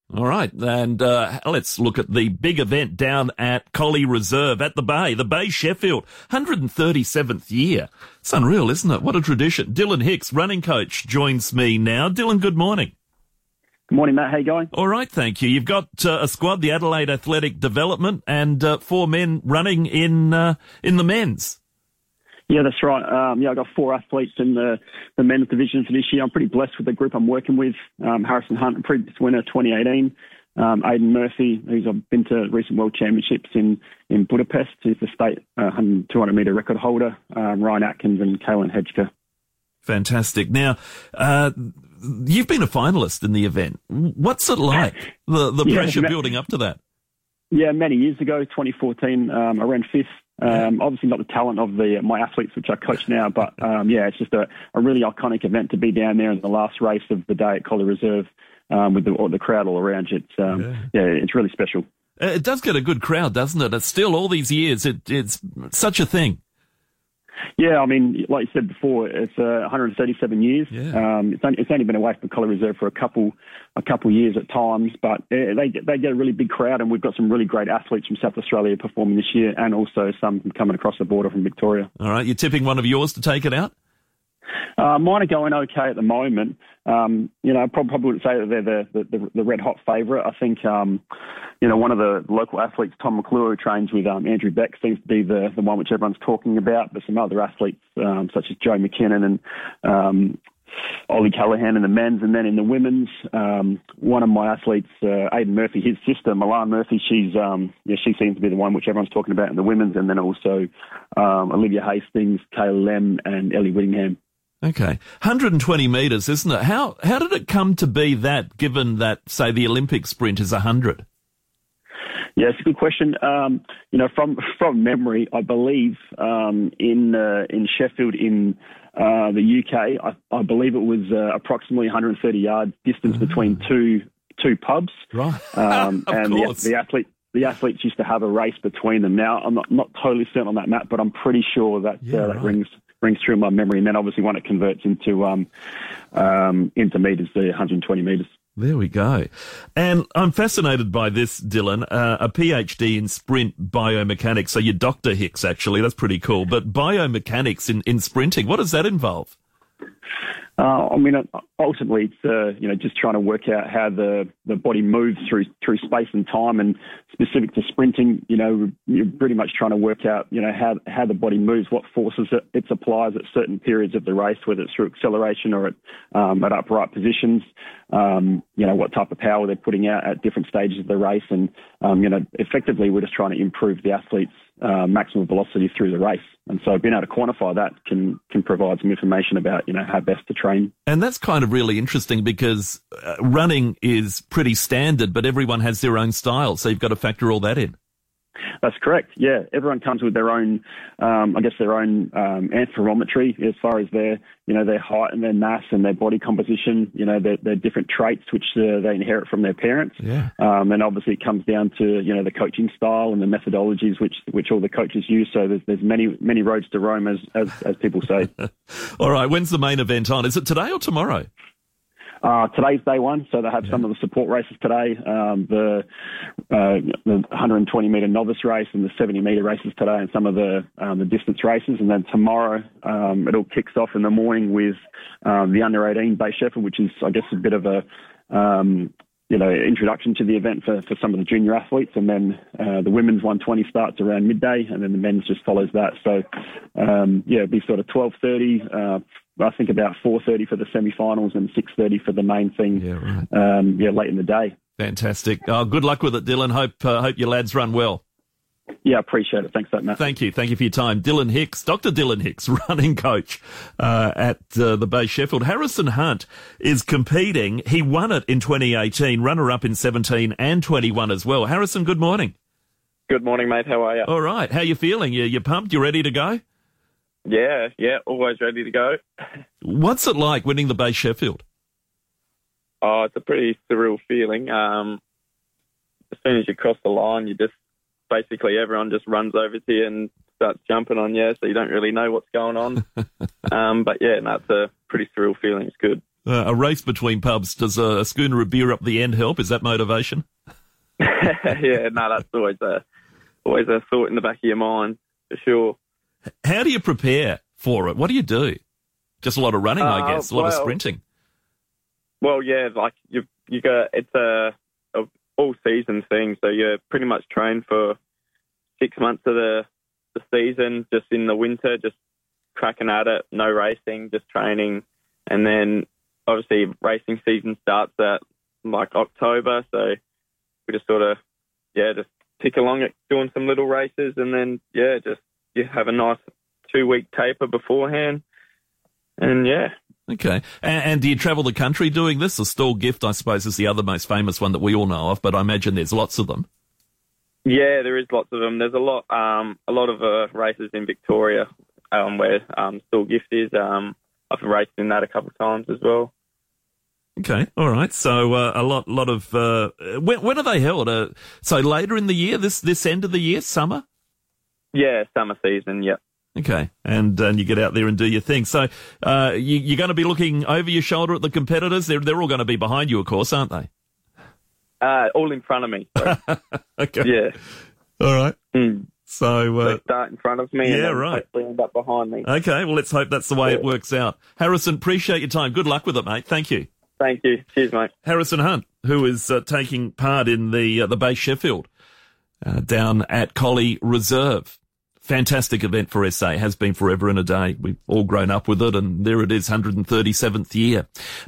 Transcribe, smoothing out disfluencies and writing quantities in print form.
All right, and let's look at the big event down at Collie Reserve at the Bay Sheffield, 137th year. It's unreal, isn't it? What a tradition. Dylan Hicks, running coach, joins me now. Dylan, good morning. Good morning, Matt. How you going? All right, thank you. You've got a squad, the Adelaide Athletic Development, and 4 men running in the men's. Yeah, that's right. I got 4 athletes in the men's division for this year. I'm pretty blessed with the group I'm working with. Harrison Hunt, previous winner 2018. Aidan Murphy, who's been to recent World Championships in Budapest. He's the state 200 metre record holder. Ryan Atkins and Kaylin Hedgker. Fantastic. Now, you've been a finalist in the event. What's it like, the pressure building up to that? Yeah, many years ago, 2014, I ran 5th. Obviously not the talent of my athletes, which I coach now, but it's just a really iconic event to be down there in the last race of the day at Collie Reserve with the crowd all around you. It's really special. It does get a good crowd, doesn't it? It's still all these years. It's such a thing. Yeah, I mean, like you said before, it's 137 years. Yeah. It's only been away from Collie Reserve for a couple years at times, but they get a really big crowd, and we've got some really great athletes from South Australia performing this year, and also some coming across the border from Victoria. All right, you're tipping one of yours to take it out? Mine are going okay at the moment. I probably wouldn't say that they're the red hot favourite. I think, one of the local athletes, Tom McClure, who trains with Andrew Beck, seems to be the one which everyone's talking about. But some other athletes, such as Joe McKinnon and Ollie Callahan in the men's, and then in the women's, one of my athletes, Aidan Murphy, his sister, Milan Murphy, she seems to be the one which everyone's talking about in the women's, and then also Olivia Hastings, Kayla Lem, and Ellie Whittingham. Okay. 120 metres, isn't it? How did it come to be that, given that, say, the Olympic sprint is 100? Yeah, it's a good question. From memory, I believe in Sheffield in the UK, I believe it was approximately 130 yards distance between two pubs. Right. And course. the athletes used to have a race between them. Now, I'm not totally certain on that, Matt, but I'm pretty sure that that rings through my memory. And then obviously when it converts into metres, the 120 metres. There we go. And I'm fascinated by this, Dylan, a PhD in sprint biomechanics. So you're Dr. Hicks, actually. That's pretty cool. But biomechanics in sprinting, what does that involve? Ultimately, it's just trying to work out how the body moves through space and time, and specific to sprinting, you're pretty much trying to work out, how the body moves, what forces it applies at certain periods of the race, whether it's through acceleration or at upright positions, what type of power they're putting out at different stages of the race, and effectively we're just trying to improve the athlete's maximum velocity through the race. And so being able to quantify that can provide some information about, how best to train. And that's kind of really interesting because running is pretty standard, but everyone has their own style. So you've got to factor all that in. That's correct. Yeah, everyone comes with their own, anthropometry as far as their height and their mass and their body composition. Their different traits which they inherit from their parents. Yeah. And obviously it comes down to the coaching style and the methodologies which all the coaches use. So there's many roads to Rome, as people say. All right. When's the main event on? Is it today or tomorrow? Today's day one, so they have some of the support races today, the 120 metre novice race and the 70 metre races today, and some of the distance races. And then tomorrow, it all kicks off in the morning with the under 18 Bay Sheffield, which is, I guess, a bit of a introduction to the event for some of the junior athletes. And then the women's 120 starts around midday, and then the men's just follows that. So it'd be sort of 12:30. I think about 4:30 for the semi-finals and 6:30 for the main thing. Yeah, right. Late in the day. Fantastic. Good luck with it, Dylan. Hope your lads run well. Yeah, appreciate it. Thanks for that, Matt. Thank you for your time. Dylan Hicks, Dr. Dylan Hicks, running coach at the Bay Sheffield. Harrison Hunt is competing. He won it in 2018, runner-up in 17 and 21 as well. Harrison, good morning. Good morning, mate. How are you? All right. How you feeling? You pumped? You ready to go? Yeah, always ready to go. What's it like winning the Bay Sheffield? Oh, it's a pretty surreal feeling. As soon as you cross the line, you just basically everyone just runs over to you and starts jumping on you, so you don't really know what's going on. But it's a pretty surreal feeling. It's good. A race between pubs. Does a schooner of beer up the end help? Is that motivation? Yeah, no, that's always a thought in the back of your mind, for sure. How do you prepare for it? What do you do? Just a lot of running, I guess, a lot of sprinting. Well, yeah, like you go. It's a all season thing, so you're pretty much trained for 6 months of the season, just in the winter, just cracking at it, no racing, just training, and then obviously racing season starts at like October, so we just sort of just tick along at doing some little races, and then just you have a nice 2-week taper beforehand, and Okay. And do you travel the country doing this? The Stawell Gift, I suppose, is the other most famous one that we all know of, but I imagine there's lots of them. Yeah, there is lots of them. There's a lot of races in Victoria where Stawell Gift is. I've raced in that a couple of times as well. Okay, all right. So a lot of when are they held? So later in the year, this end of the year, summer. Yeah, summer season. Yep. Okay, and you get out there and do your thing. So you're going to be looking over your shoulder at the competitors. They're all going to be behind you, of course, aren't they? All in front of me. Okay. Yeah. All right. Mm. So they start in front of me, and then right. hopefully end up behind me. Okay, well, let's hope that's the way it works out. Harrison, appreciate your time. Good luck with it, mate. Thank you. Thank you. Cheers, mate. Harrison Hunt, who is taking part in the Bay Sheffield down at Collie Reserve. Fantastic event for SA, has been forever and a day. We've all grown up with it, and there it is, 137th year.